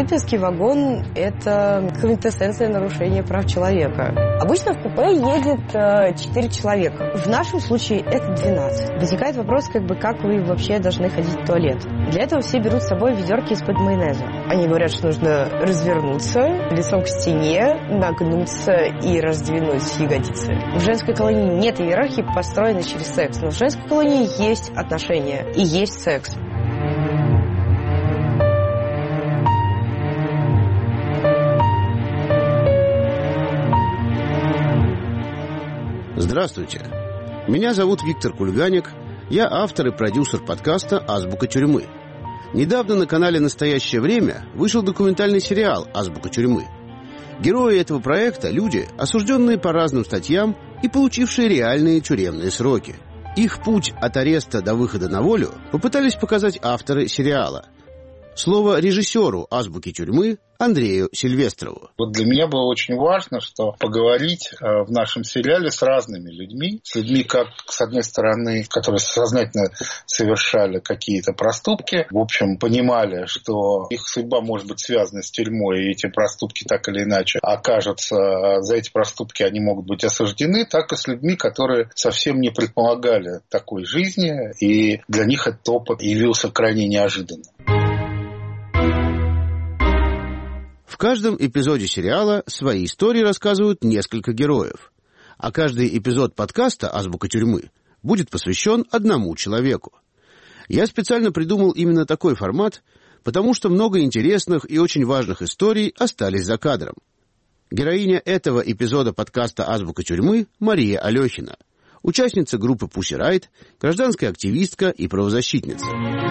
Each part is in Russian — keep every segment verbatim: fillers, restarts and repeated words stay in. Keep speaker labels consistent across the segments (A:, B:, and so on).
A: Сытинский вагон – это квинтэссенция нарушения прав человека. Обычно в купе едет четыре человека. В нашем случае это двенадцать. Возникает вопрос, как бы, как вы вообще должны ходить в туалет. Для этого все берут с собой ведерки из-под майонеза. Они говорят, что нужно развернуться лицом к стене, нагнуться и раздвинуть ягодицы. В женской колонии нет иерархии, построенной через секс, но в женской колонии есть отношения и есть секс.
B: Здравствуйте. Меня зовут Виктор Кульганик. Я автор и продюсер подкаста «Азбука тюрьмы». Недавно на канале «Настоящее время» вышел документальный сериал «Азбука тюрьмы». Герои этого проекта – люди, осужденные по разным статьям и получившие реальные тюремные сроки. Их путь от ареста до выхода на волю попытались показать авторы сериала. Слово режиссеру «Азбуки тюрьмы» Андрею Сильвестрову.
C: Вот для меня было очень важно, что поговорить в нашем сериале с разными людьми. С людьми, как, с одной стороны, которые сознательно совершали какие-то проступки, в общем, понимали, что их судьба может быть связана с тюрьмой, и эти проступки так или иначе окажутся, за эти проступки они могут быть осуждены, так и с людьми, которые совсем не предполагали такой жизни, и для них этот опыт явился крайне неожиданным.
B: В каждом эпизоде сериала свои истории рассказывают несколько героев. А каждый эпизод подкаста «Азбука тюрьмы» будет посвящен одному человеку. Я специально придумал именно такой формат, потому что много интересных и очень важных историй остались за кадром. Героиня этого эпизода подкаста «Азбука тюрьмы» Мария Алехина, участница группы Pussy Riot, гражданская активистка и правозащитница.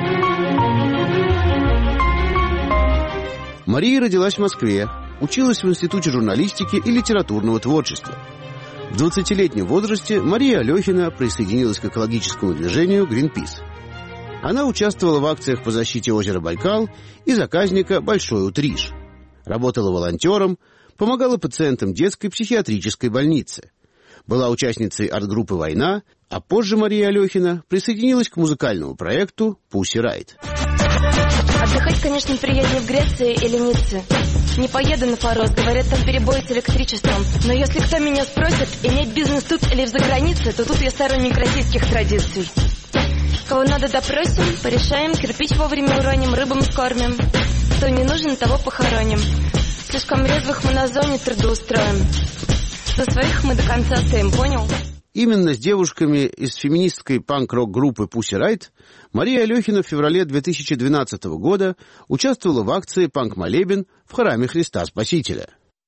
B: Мария родилась в Москве, училась в Институте журналистики и литературного творчества. В двадцатилетнем возрасте Мария Алехина присоединилась к экологическому движению Greenpeace. Она участвовала в акциях по защите озера Байкал и заказника Большой Утриш. Работала волонтером, помогала пациентам детской психиатрической больницы. Была участницей арт-группы «Война», а позже Мария Алехина присоединилась к музыкальному проекту Pussy Riot.
D: Отдыхать, конечно, приятнее в Греции или Ницце. Не поеду на Фарос, говорят, там перебои с электричеством. Но если кто меня спросит, иметь бизнес тут или за границей, то тут я сторонник российских традиций. Кого надо допросим, порешаем, кирпич вовремя уроним, рыбам скормим. Кто не нужен, того похороним. Слишком резвых мы на зоне трудоустроим. За своих мы до конца стоим, понял?
B: Именно с девушками из феминистской панк-рок-группы Pussy Riot Мария Алехина в феврале две тысячи двенадцатого года участвовала в акции «Панк-молебен» в храме Христа Спасителя.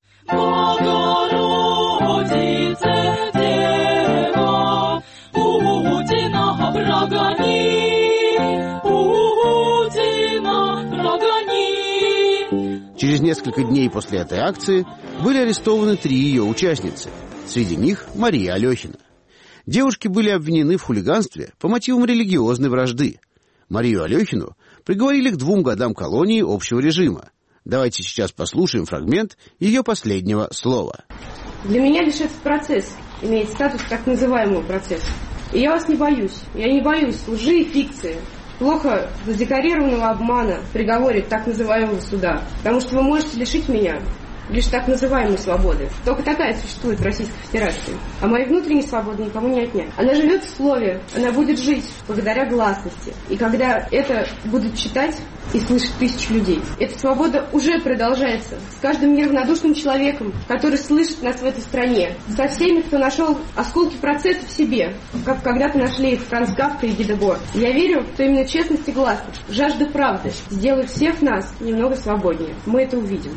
B: Через несколько дней после этой акции были арестованы три ее участницы. Среди них Мария Алехина. Девушки были обвинены в хулиганстве по мотивам религиозной вражды. Марию Алехину приговорили к двум годам колонии общего режима. Давайте сейчас послушаем фрагмент ее последнего слова.
E: Для меня лишь этот процесс имеет статус так называемого процесса. И я вас не боюсь. Я не боюсь лжи и фикции, плохо задекорированного обмана в приговоре так называемого суда. Потому что вы можете лишить меня лишь так называемой свободы. Только такая существует в Российской Федерации. А моей внутренней свободы никому не отнять. Она живет в слове, она будет жить благодаря гласности. И когда это будут читать и слышать тысячи людей, эта свобода уже продолжается с каждым неравнодушным человеком, который слышит нас в этой стране. Со всеми, кто нашел осколки процесса в себе, как когда-то нашли их Франц Кафка и Гиде Бор. Я верю, что именно честность и гласность, жажда правды сделают всех нас немного свободнее. Мы это увидим.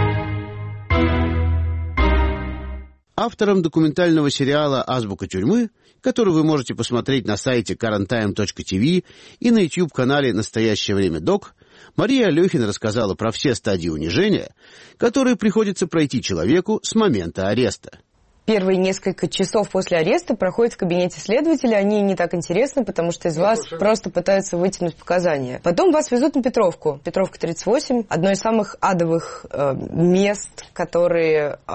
B: Автором документального сериала «Азбука тюрьмы», который вы можете посмотреть на сайте current time точка ти ви и на YouTube-канале «Настоящее время док», Мария Алехина рассказала про все стадии унижения, которые приходится пройти человеку с момента ареста.
A: первые несколько часов после ареста проходят в кабинете следователя. Они не так интересны, потому что из вас просто пытаются вытянуть показания. Потом вас везут на Петровку. Петровка тридцать восемь. Одно из самых адовых э, мест, которые э,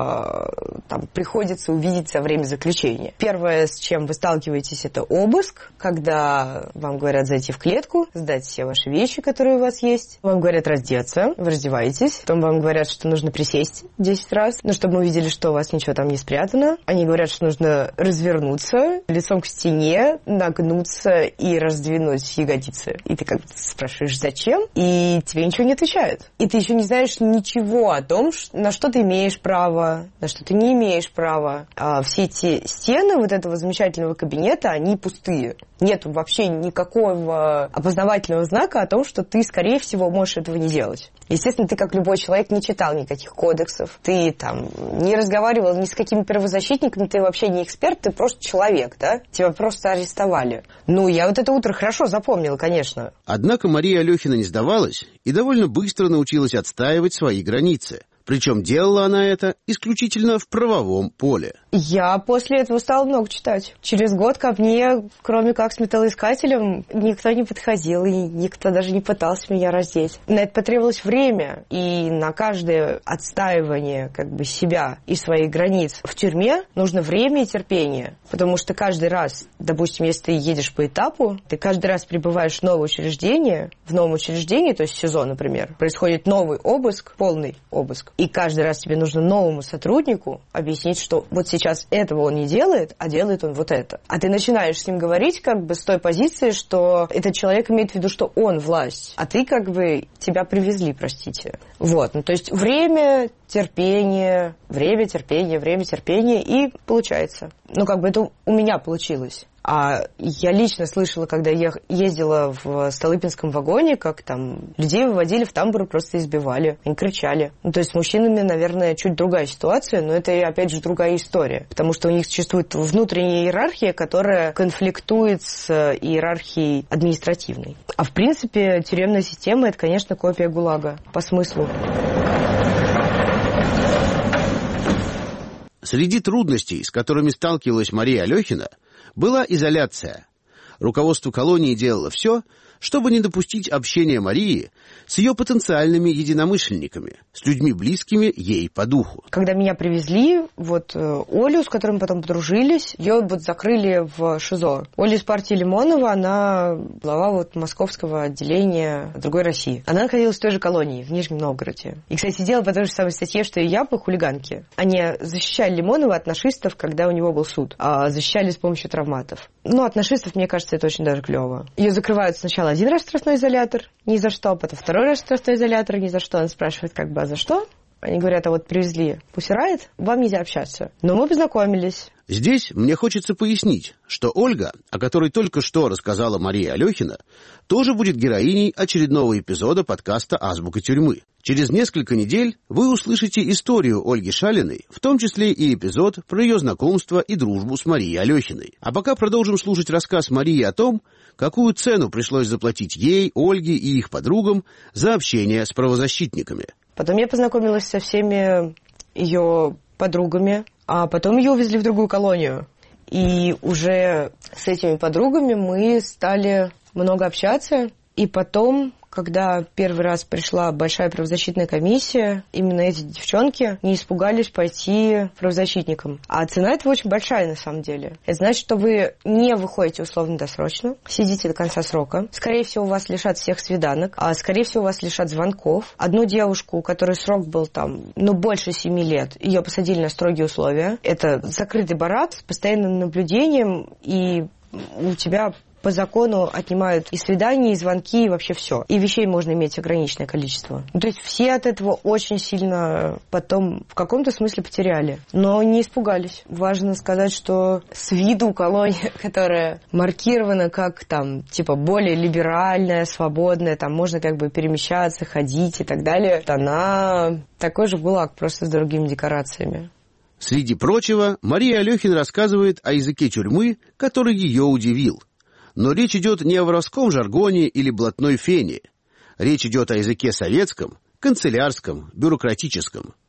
A: там, приходится увидеть со времени заключения. Первое, с чем вы сталкиваетесь, это обыск, когда вам говорят зайти в клетку, сдать все ваши вещи, которые у вас есть. Вам говорят раздеться, вы раздеваетесь. Потом вам говорят, что нужно присесть десять раз, ну, чтобы мы увидели, что у вас ничего там не спрятано. Они говорят, что нужно развернуться лицом к стене, нагнуться и раздвинуть ягодицы. И ты как бы спрашиваешь, зачем? И тебе ничего не отвечают. И ты еще не знаешь ничего о том, на что ты имеешь право, на что ты не имеешь права. А все эти стены вот этого замечательного кабинета, они пустые. Нет вообще никакого опознавательного знака о том, что ты, скорее всего, можешь этого не делать. Естественно, ты, как любой человек, не читал никаких кодексов. Ты там не разговаривал ни с какими правозащитниками, ты вообще не эксперт, ты просто человек, да? Тебя просто арестовали. Ну, я вот это утро хорошо запомнила, конечно.
B: Однако Мария Алехина не сдавалась и довольно быстро научилась отстаивать свои границы. Причем делала она это исключительно в правовом поле.
A: Я после этого стала много читать. Через год ко мне, кроме как с металлоискателем, никто не подходил, и никто даже не пытался меня раздеть. На это потребовалось время, и на каждое отстаивание как бы себя и своих границ в тюрьме нужно время и терпение. Потому что каждый раз, допустим, если ты едешь по этапу, ты каждый раз прибываешь в новое учреждение, в новом учреждении, то есть СИЗО, например, происходит новый обыск, полный обыск. И каждый раз тебе нужно новому сотруднику объяснить, что вот сейчас этого он не делает, а делает он вот это. А ты начинаешь с ним говорить как бы с той позиции, что этот человек имеет в виду, что он власть, а ты как бы тебя привезли, простите. Вот, ну то есть время, терпение, время, терпение, время, терпение, и получается. Ну как бы это у меня получилось. А я лично слышала, когда я ездила в Столыпинском вагоне, как там людей выводили в тамбур и просто избивали. Они кричали. Ну, то есть с мужчинами, наверное, чуть другая ситуация, но это, опять же, другая история. Потому что у них существует внутренняя иерархия, которая конфликтует с иерархией административной. А в принципе, тюремная система – это, конечно, копия ГУЛАГа по смыслу.
B: Среди трудностей, с которыми сталкивалась Мария Алехина, была изоляция. Руководство колонии делало все, чтобы не допустить общения Марии с ее потенциальными единомышленниками, с людьми, близкими ей по духу.
A: Когда меня привезли, вот Олю, с которой мы потом подружились, ее вот закрыли в ШИЗО. Оля из партии Лимонова, она глава вот московского отделения «Другой России». Она находилась в той же колонии, в Нижнем Новгороде. И, кстати, сидела по той же самой статье, что и я, по хулиганке. Они защищали Лимонова от нашистов, когда у него был суд, а защищали с помощью травматов. Ну, от нашистов, мне кажется, это очень даже клево. Ее закрывают сначала один раз в штрафной изолятор, ни за что, потом второй раз в штрафной изолятор, ни за что. Он спрашивает, как бы, а за что? Они говорят, а вот привезли Пусирайт, вам нельзя общаться. Но мы познакомились.
B: Здесь мне хочется пояснить, что Ольга, о которой только что рассказала Мария Алехина, тоже будет героиней очередного эпизода подкаста «Азбука тюрьмы». Через несколько недель вы услышите историю Ольги Шалиной, в том числе и эпизод про ее знакомство и дружбу с Марией Алехиной. А пока продолжим слушать рассказ Марии о том, какую цену пришлось заплатить ей, Ольге и их подругам за общение с правозащитниками.
A: Потом я познакомилась со всеми ее подругами, а потом ее увезли в другую колонию. И уже с этими подругами мы стали много общаться. И потом, когда первый раз пришла большая правозащитная комиссия, именно эти девчонки не испугались пойти правозащитникам. А цена этого очень большая на самом деле. Это значит, что вы не выходите условно-досрочно, сидите до конца срока. Скорее всего, вас лишат всех свиданок, а скорее всего, вас лишат звонков. Одну девушку, у которой срок был там, ну, больше семи лет, ее посадили на строгие условия. Это закрытый барак с постоянным наблюдением, и у тебя по закону отнимают и свидания, и звонки, и вообще все. И вещей можно иметь ограниченное количество. Ну, то есть все от этого очень сильно потом в каком-то смысле потеряли. Но не испугались. Важно сказать, что с виду колония, которая маркирована как там, типа, более либеральная, свободная, там можно как бы перемещаться, ходить и так далее, она такой же ГУЛАГ, просто с другими декорациями.
B: Среди прочего, Мария Алехина рассказывает о языке тюрьмы, который ее удивил. Но речь идет не о воровском жаргоне или блатной фене. Речь идет о языке советском, канцелярском, бюрократическом.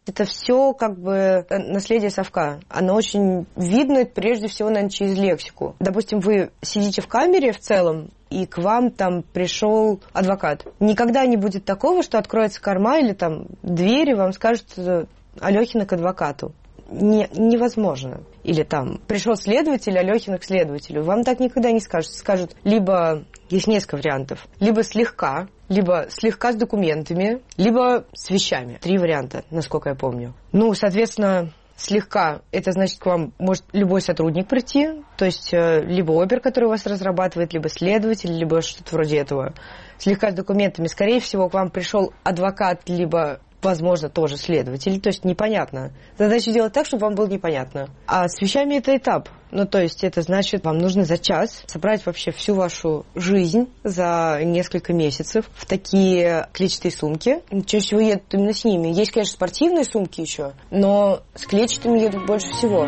A: Это все как бы наследие совка. Оно очень видно, прежде всего, наверное, через лексику. Допустим, вы сидите в камере в целом, и к вам там пришел адвокат. Никогда не будет такого, что откроется корма или там дверь, и вам скажут Алёхина к адвокату. Не, невозможно. Или там пришел следователь, Алёхина к следователю. Вам так никогда не скажут. Скажут либо, есть несколько вариантов, либо слегка, либо слегка с документами, либо с вещами. Три варианта, насколько я помню. Ну, соответственно, слегка, это значит, к вам может любой сотрудник прийти, то есть либо опер, который вас разрабатывает, либо следователь, либо что-то вроде этого. Слегка с документами. Скорее всего, к вам пришел адвокат, либо, возможно, тоже следователь, то есть непонятно. Задача сделать так, чтобы вам было непонятно. А с вещами это этап. Ну, то есть это значит, вам нужно за час собрать вообще всю вашу жизнь за несколько месяцев в такие клетчатые сумки. Чаще всего едут именно с ними. Есть, конечно, спортивные сумки еще, но с клетчатыми едут больше всего.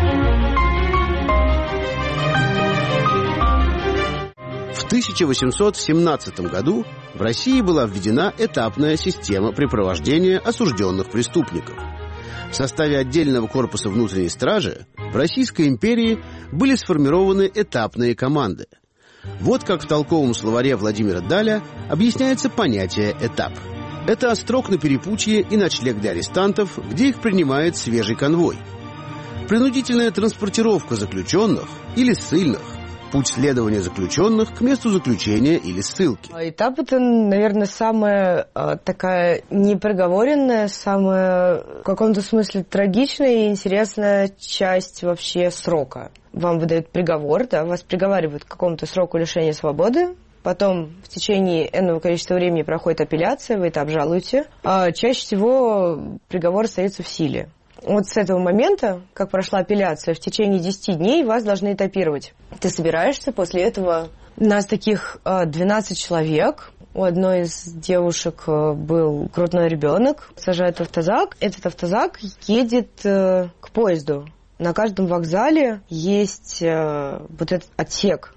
B: В тысяча восемьсот семнадцатом году в России была введена этапная система препровождения осужденных преступников. В составе отдельного корпуса внутренней стражи в Российской империи были сформированы этапные команды. Вот как в толковом словаре Владимира Даля объясняется понятие «этап». Это острог на перепутье и ночлег для арестантов, где их принимает свежий конвой. Принудительная транспортировка заключенных или ссыльных. Путь следования заключенных к месту заключения или ссылки.
A: Этап – это, наверное, самая а, такая непроговоренная, самая в каком-то смысле трагичная и интересная часть вообще срока. Вам выдают приговор, да, вас приговаривают к какому-то сроку лишения свободы, потом в течение энного количества времени проходит апелляция, вы это обжалуете, а чаще всего приговор остается в силе. Вот с этого момента, как прошла апелляция, в течение десяти дней вас должны этапировать. Ты собираешься, после этого нас таких двенадцать человек. У одной из девушек был грудной ребенок. Сажают в автозак. Этот автозак едет к поезду. На каждом вокзале есть вот этот отсек,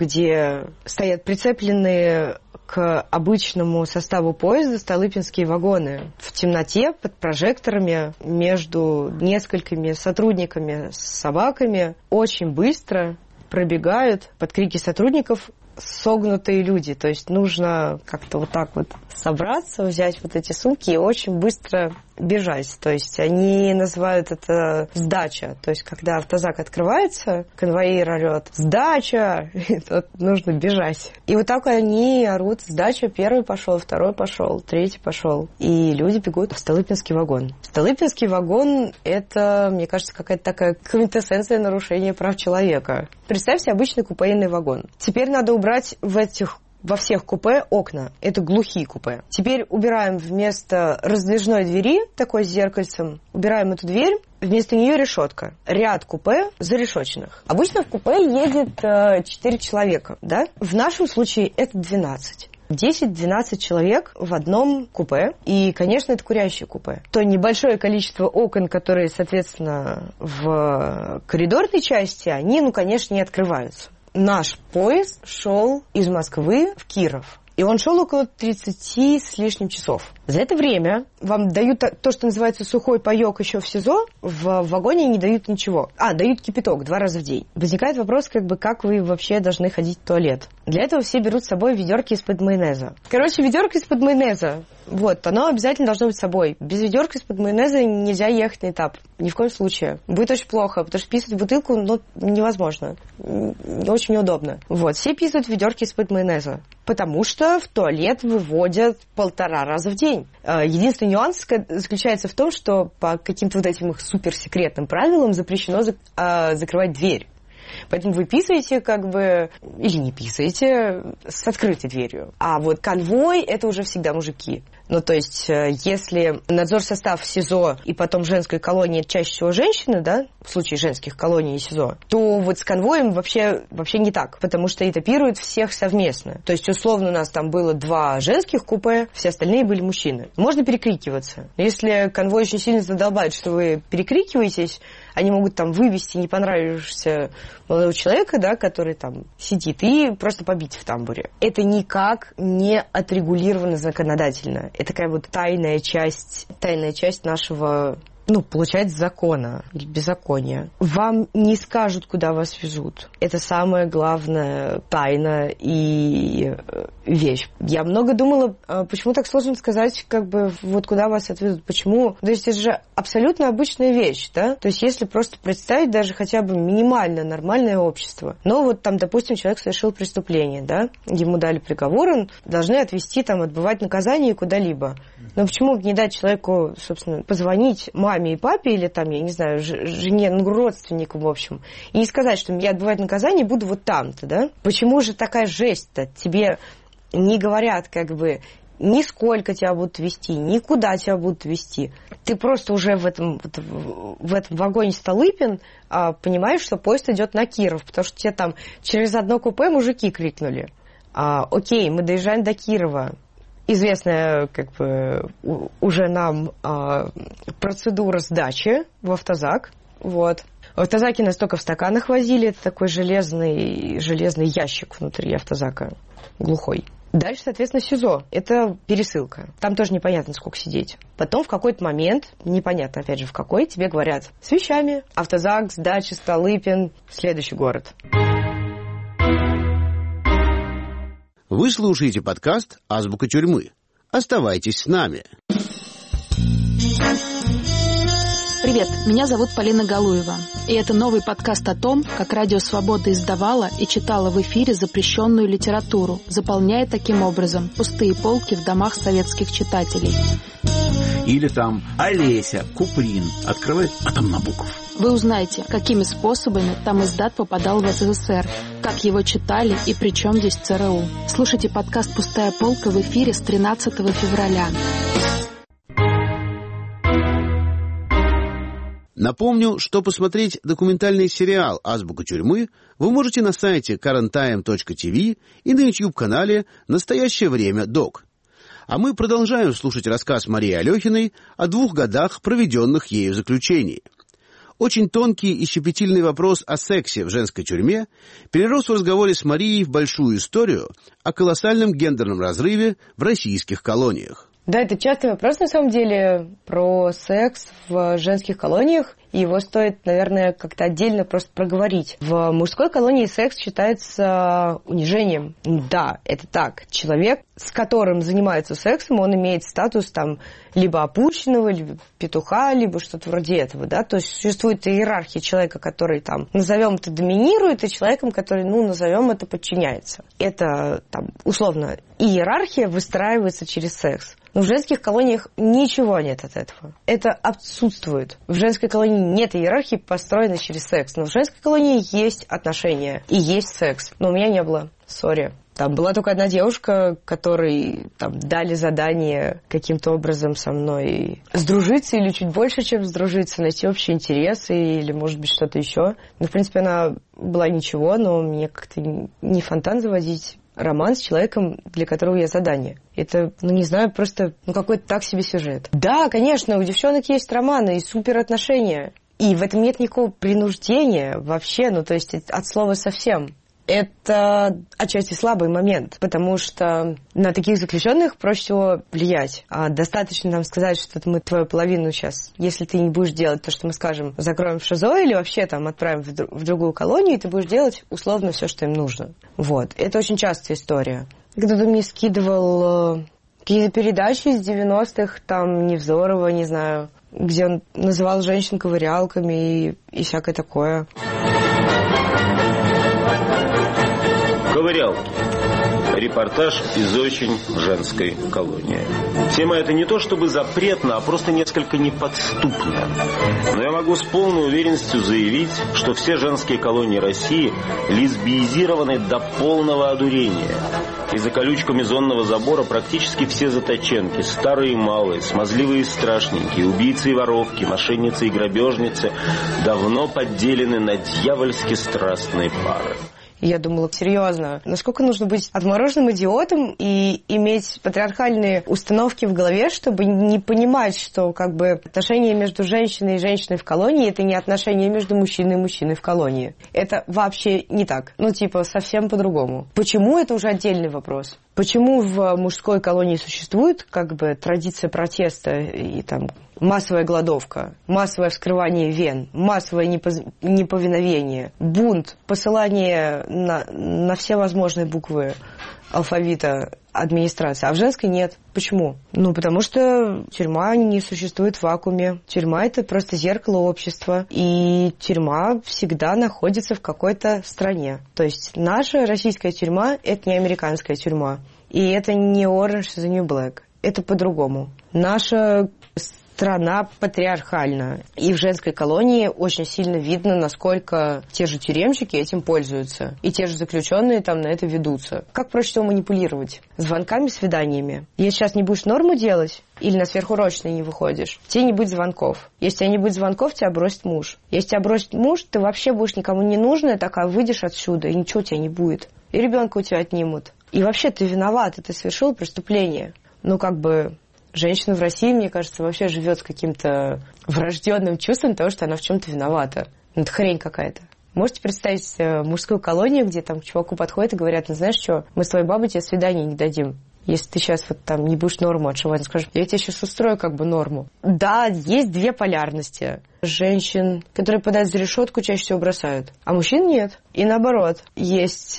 A: где стоят прицепленные к обычному составу поезда столыпинские вагоны в темноте под прожекторами между несколькими сотрудниками с собаками. Очень быстро пробегают под крики сотрудников согнутые люди. То есть нужно как-то вот так вот собраться, взять вот эти сумки и очень быстро бежать. То есть они называют это сдача. То есть когда автозак открывается, конвоир орет «Сдача!» И тут нужно бежать. И вот так они орут «Сдача!» Первый пошел, второй пошел, третий пошел. И люди бегут в Столыпинский вагон. Столыпинский вагон – это, мне кажется, какая-то такая квинтэссенция нарушения прав человека. Представьте обычный купейный вагон. Теперь надо убрать в этих во всех купе окна. Это глухие купе. Теперь убираем вместо раздвижной двери, такой с зеркальцем, убираем эту дверь, вместо нее решетка. Ряд купе зарешоченных. Обычно в купе едет э, четыре человека, да? В нашем случае это двенадцать. десять-двенадцать человек в одном купе. И, конечно, это курящее купе. То небольшое количество окон, которые, соответственно, в коридорной части, они, ну, конечно, не открываются. Наш поезд шел из Москвы в Киров. И он шел около тридцати с лишним часов. За это время вам дают то, что называется сухой паёк еще в СИЗО, в вагоне не дают ничего. А, дают кипяток два раза в день. Возникает вопрос, как бы, как вы вообще должны ходить в туалет. Для этого все берут с собой ведерки из-под майонеза. Короче, ведерко из-под майонеза. Вот, оно обязательно должно быть с собой. Без ведерка из-под майонеза нельзя ехать на этап. Ни в коем случае. Будет очень плохо, потому что писать в бутылку, ну, невозможно. Очень неудобно. Вот, все писают в ведерке из-под майонеза. Потому что в туалет выводят полтора раза в день. Единственный нюанс заключается в том, что по каким-то вот этим их суперсекретным правилам запрещено закрывать дверь. Поэтому вы писаете как бы, или не писаете, с открытой дверью. А вот конвой – это уже всегда мужики. Ну, то есть, если надзор состав СИЗО и потом женской колонии чаще всего женщины, да, в случае женских колоний и СИЗО, то вот с конвоем вообще, вообще не так, потому что этапируют всех совместно. То есть, условно, у нас там было два женских купе, все остальные были мужчины. Можно перекрикиваться. Если конвой очень сильно задолбает, что вы перекрикиваетесь, они могут там вывести не понравившегося молодого человека, да, который там сидит, и просто побить в тамбуре. Это никак не отрегулировано законодательно. Это такая вот тайная часть, тайная часть нашего... ну, получается, закона или беззакония. Вам не скажут, куда вас везут. Это самая главная тайна и вещь. Я много думала, почему так сложно сказать, как бы, вот куда вас отвезут. Почему? То есть это же абсолютно обычная вещь, да? То есть если просто представить даже хотя бы минимально нормальное общество. Но вот там, допустим, человек совершил преступление, да? Ему дали приговор, он должны отвезти, там, отбывать наказание куда-либо. Но почему бы не дать человеку, собственно, позвонить маме и папе, или там, я не знаю, жене, ну, родственникам, в общем, и не сказать, что я отбывать наказание буду вот там-то, да? Почему же такая жесть-то? Тебе не говорят, как бы, ни сколько тебя будут везти, ни куда тебя будут везти. Ты просто уже в этом, в этом вагоне Столыпин а, понимаешь, что поезд идет на Киров, потому что тебе там через одно купе мужики крикнули. А, окей, мы доезжаем до Кирова. Известная, как бы, уже нам а, процедура сдачи в автозак. Вот. В автозаке нас только в стаканах возили. Это такой железный, железный ящик внутри автозака, глухой. Дальше, соответственно, СИЗО. Это пересылка. Там тоже непонятно, сколько сидеть. Потом в какой-то момент, непонятно, опять же, в какой, тебе говорят с вещами. Автозак, сдача, Столыпин, следующий город.
B: Вы слушаете подкаст «Азбука тюрьмы». Оставайтесь с нами.
F: Привет, меня зовут Полина Галуева, и это новый подкаст о том, как Радио Свобода издавала и читала в эфире запрещенную литературу, заполняя таким образом пустые полки в домах советских читателей.
G: Или там Олеся, Куприн открывает, а там Набоков.
F: Вы узнаете, какими способами там издат попадал в СССР, как его читали и при чем здесь ЦРУ. Слушайте подкаст «Пустая полка» в эфире с тринадцатого февраля.
B: Напомню, что посмотреть документальный сериал «Азбука тюрьмы» вы можете на сайте current time точка ти ви и на YouTube-канале «Настоящее время док». А мы продолжаем слушать рассказ Марии Алехиной о двух годах, проведенных ею в заключении. Очень тонкий и щепетильный вопрос о сексе в женской тюрьме перерос в разговоре с Марией в большую историю о колоссальном гендерном разрыве в российских колониях.
A: Да, это частый вопрос, на самом деле, про секс в женских колониях, и его стоит, наверное, как-то отдельно просто проговорить. В мужской колонии секс считается унижением. Да, это так. Человек, с которым занимаются сексом, он имеет статус там либо опущенного, либо петуха, либо что-то вроде этого, да, то есть существует иерархия человека, который там, назовем это, доминирует, и человеком, который, ну, назовем это, подчиняется. Это, там, условно, иерархия выстраивается через секс. Но в женских колониях ничего нет от этого. Это отсутствует. В женской колонии нет иерархии, построенной через секс. Но в женской колонии есть отношения и есть секс. Но у меня не было. Сори. Там была только одна девушка, которой там дали задание каким-то образом со мной сдружиться или чуть больше, чем сдружиться, найти общие интересы или, может быть, что-то еще. Ну, в принципе, она была ничего, но мне как-то не фонтан заводить роман с человеком, для которого я задание. Это, ну, не знаю, просто ну, какой-то так себе сюжет. Да, конечно, у девчонок есть романы и суперотношения. И в этом нет никакого принуждения вообще, ну, то есть от слова совсем. Это отчасти слабый момент, потому что на таких заключенных проще всего влиять. А достаточно нам сказать, что мы твою половину сейчас, если ты не будешь делать то, что мы скажем, закроем в ШИЗО или вообще там отправим в, друг, в другую колонию, и ты будешь делать условно все, что им нужно. Вот. Это очень частая история. Кто-то мне скидывал какие-то передачи из девяностых, там Невзорова, не знаю, где он называл женщин ковырялками и, и всякое такое.
H: Ковырялки. Репортаж из очень женской колонии. Тема эта не то чтобы запретна, а просто несколько неподступна. Но я могу с полной уверенностью заявить, что все женские колонии России лесбиизированы до полного одурения. И за колючками зонного забора практически все заточенки, старые и малые, смазливые и страшненькие, убийцы и воровки, мошенницы и грабежницы, давно подделены на дьявольски страстные пары.
A: И я думала, серьезно, насколько нужно быть отмороженным идиотом и иметь патриархальные установки в голове, чтобы не понимать, что как бы отношения между женщиной и женщиной в колонии — это не отношения между мужчиной и мужчиной в колонии. Это вообще не так. Ну, типа, совсем по-другому. Почему — это уже отдельный вопрос. Почему в мужской колонии существует как бы традиция протеста и там массовая голодовка, массовое вскрывание вен, массовое непоз... неповиновение, бунт, посылание на, на все возможные буквы алфавита администрации, а в женской нет. Почему? Ну, потому что тюрьма не существует в вакууме. Тюрьма — это просто зеркало общества, и тюрьма всегда находится в какой-то стране. То есть наша российская тюрьма — это не американская тюрьма, и это не Orange is the New Black. Это по-другому. Наша страна патриархальна. И в женской колонии очень сильно видно, насколько те же тюремщики этим пользуются. И те же заключенные там на это ведутся. Как проще всего манипулировать? Звонками, свиданиями. Если сейчас не будешь норму делать, или на сверхурочные не выходишь, тебе не будет звонков. Если тебе не будет звонков, тебя бросит муж. Если тебя бросит муж, ты вообще будешь никому не нужная, такая выйдешь отсюда, и ничего у тебя не будет. И ребенка у тебя отнимут. И вообще ты виноват, ты совершил преступление. Ну, как бы... Женщина в России, мне кажется, вообще живет с каким-то врожденным чувством того, что она в чем-то виновата. Ну, это хрень какая-то. Можете представить мужскую колонию, где там к чуваку подходят и говорят: ну, знаешь что, мы с твоей бабой тебе свидание не дадим. Если ты сейчас вот там не будешь норму отшивать, скажешь: я тебе сейчас устрою как бы норму. Да, есть две полярности. Женщин, которые попадают за решетку, чаще всего бросают, а мужчин нет. И наоборот, есть...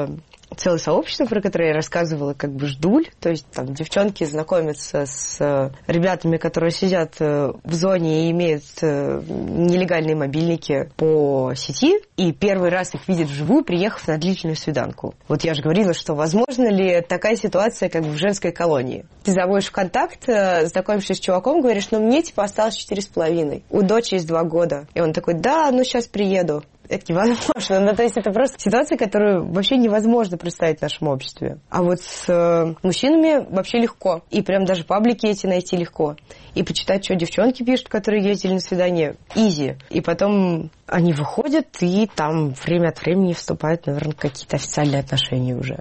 A: целое сообщество, про которое я рассказывала, как бы ждуль, то есть там девчонки знакомятся с ребятами, которые сидят в зоне и имеют нелегальные мобильники по сети, и первый раз их видят вживую, приехав на длительную свиданку. Вот я же говорила, что возможно ли такая ситуация, как в женской колонии. Ты заводишь в контакт, знакомишься с чуваком, говоришь: ну мне типа осталось четыре с половиной, у дочери есть два года. И он такой: да, ну сейчас приеду. Это невозможно. Ну, то есть это просто ситуация, которую вообще невозможно представить в нашем обществе. А вот с э, мужчинами вообще легко. И прям даже паблики эти найти легко. И почитать, что девчонки пишут, которые ездили на свидание, изи. И потом они выходят, и там время от времени вступают, наверное, какие-то официальные отношения уже.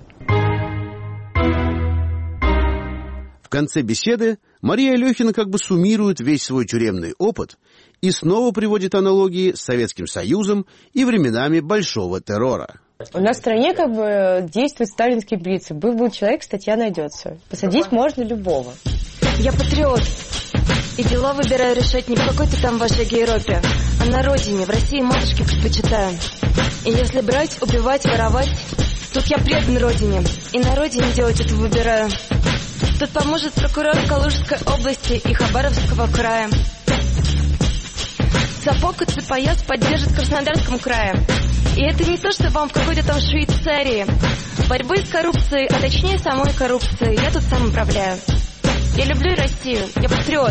B: В конце беседы Мария Алехина как бы суммирует весь свой тюремный опыт и снова приводит аналогии с Советским Союзом и временами большого террора.
A: У нас в стране как бы действует сталинский принцип. Был человек, статья найдется. Посадить можно любого.
D: Я патриот. И дела выбираю решать не в какой-то там вашей Европе, а на родине, в России матушке предпочитаю. И если брать, убивать, воровать, тут я предан родине. И на родине делать это выбираю. Тут поможет прокурор Калужской области и Хабаровского края. Сапог и цепояс поддержит в Краснодарском крае. И это не то, что вам в какой-то там Швейцарии. Борьбой с коррупцией, а точнее самой коррупцией, я тут сам управляю. Я люблю Россию, я патриот.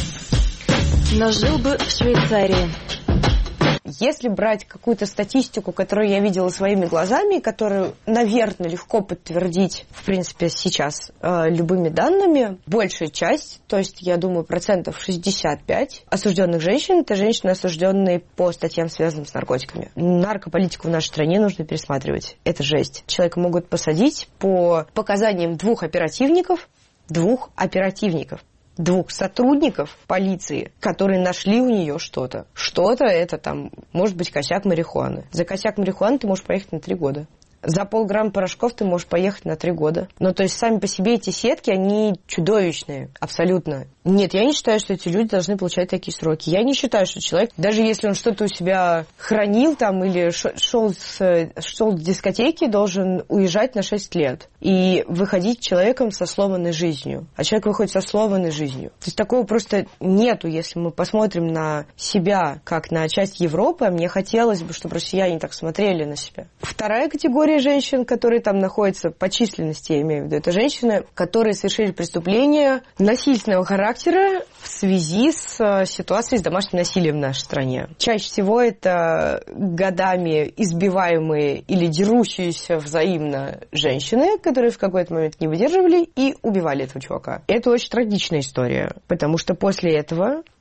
D: Но жил бы в Швейцарии.
A: Если брать какую-то статистику, которую я видела своими глазами, которую, наверное, легко подтвердить, в принципе, сейчас э, любыми данными, большая часть, то есть, я думаю, процентов шестьдесят пять осужденных женщин — это женщины, осужденные по статьям, связанным с наркотиками. Наркополитику в нашей стране нужно пересматривать. Это жесть. Человека могут посадить по показаниям двух оперативников, двух оперативников. двух сотрудников полиции, которые нашли у нее что-то. Что-то это там, может быть, косяк марихуаны. За косяк марихуаны ты можешь поехать на три года. За полграмма порошков ты можешь поехать на три года. Ну, то есть, сами по себе эти сетки, они чудовищные. Абсолютно. Нет, я не считаю, что эти люди должны получать такие сроки. Я не считаю, что человек, даже если он что-то у себя хранил там или шел с, шел с дискотеки, должен уезжать на шесть лет и выходить человеком со сломанной жизнью. А человек выходит со сломанной жизнью. То есть, такого просто нету, если мы посмотрим на себя, как на часть Европы. Мне хотелось бы, чтобы россияне так смотрели на себя. Вторая категория женщин, которые там находятся по численности, я имею в виду, это женщины, которые совершили преступления насильственного характера в связи с ситуацией с домашним насилием в нашей стране. Чаще всего это годами избиваемые или дерущиеся взаимно женщины, которые в какой-то момент не выдерживали и убивали этого чувака. Это очень трагичная история, потому что после этого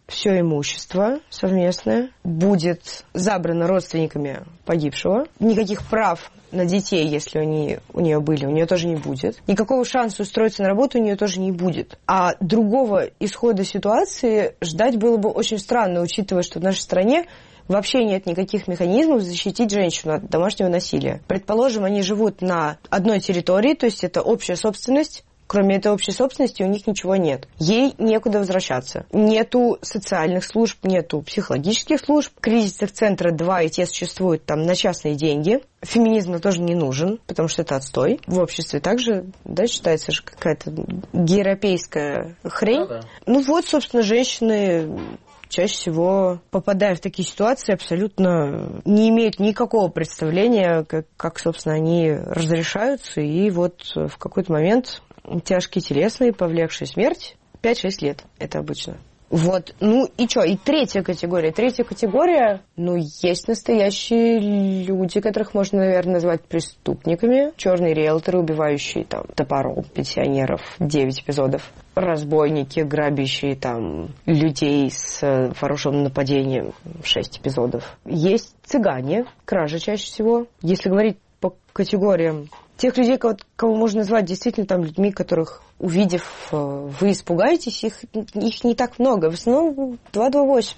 A: все имущество совместное будет забрано родственниками погибшего. Никаких прав на детей, если они у нее были, у нее тоже не будет. Никакого шанса устроиться на работу у нее тоже не будет. А другого исхода ситуации ждать было бы очень странно, учитывая, что в нашей стране вообще нет никаких механизмов защитить женщину от домашнего насилия. Предположим, они живут на одной территории, то есть это общая собственность. Кроме этой общей собственности у них ничего нет. Ей некуда возвращаться. Нету социальных служб, нету психологических служб. Кризисных центров два, и те существуют там на частные деньги. Феминизм тоже не нужен, потому что это отстой. В обществе также, да, считается же какая-то гейропейская хрень. Да, да. Ну вот, собственно, женщины, чаще всего, попадая в такие ситуации, абсолютно не имеют никакого представления, как, как собственно, они разрешаются. И вот в какой-то момент тяжкие телесные, повлекшие смерть, пять-шесть лет. Это обычно. Вот. Ну и что? И третья категория. Третья категория, ну, есть настоящие люди, которых можно, наверное, назвать преступниками. Черные риэлторы, убивающие там топором пенсионеров. Девять эпизодов. Разбойники, грабящие там людей с вооруженным нападением. Шесть эпизодов. Есть цыгане, кражи чаще всего. Если говорить по категориям тех людей, кого, кого можно назвать действительно там людьми, которых, увидев, вы испугаетесь, их, их не так много. В основном два два восемь.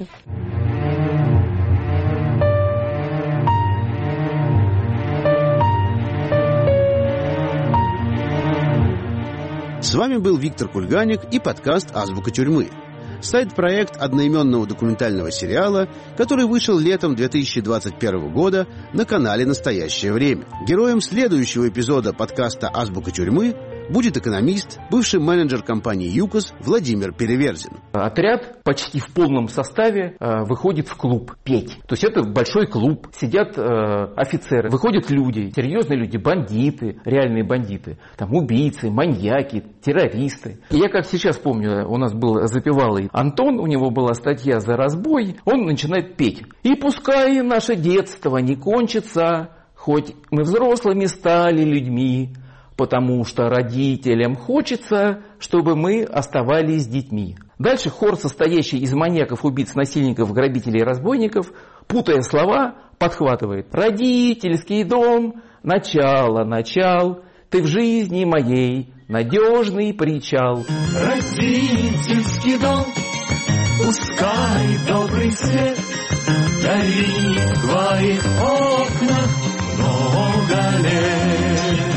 B: С вами был Виктор Кульганик и подкаст «Азбука тюрьмы». Сайт-проект одноименного документального сериала, который вышел летом две тысячи двадцать первого года на канале «Настоящее время». Героем следующего эпизода подкаста «Азбука тюрьмы» будет экономист, бывший менеджер компании «ЮКОС» Владимир Переверзин.
I: Отряд почти в полном составе э, выходит в клуб петь. То есть это большой клуб, сидят э, офицеры, выходят люди, серьезные люди, бандиты, реальные бандиты, там убийцы, маньяки, террористы. И я как сейчас помню, у нас был запевалый Антон, у него была статья за разбой, он начинает петь. И пускай наше детство не кончится, хоть мы взрослыми стали людьми, потому что родителям хочется, чтобы мы оставались детьми. Дальше хор, состоящий из маньяков, убийц, насильников, грабителей и разбойников, путая слова, подхватывает: «Родительский дом, начало, начал, ты в жизни моей надежный причал».
J: Родительский дом, пускай добрый свет горит в твоих окнах много лет.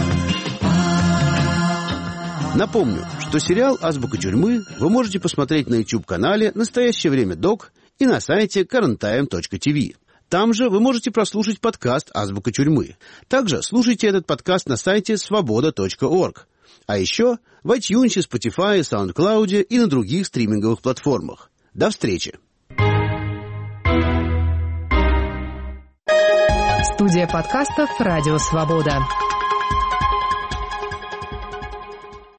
B: Напомню, что сериал «Азбука тюрьмы» вы можете посмотреть на YouTube-канале «Настоящее время док» и на сайте карент тайм точка ти ви. Там же вы можете прослушать подкаст «Азбука тюрьмы». Также слушайте этот подкаст на сайте свобода точка орг. А еще в iTunes, Spotify, SoundCloud и на других стриминговых платформах. До встречи!
K: Студия подкастов «Радио Свобода».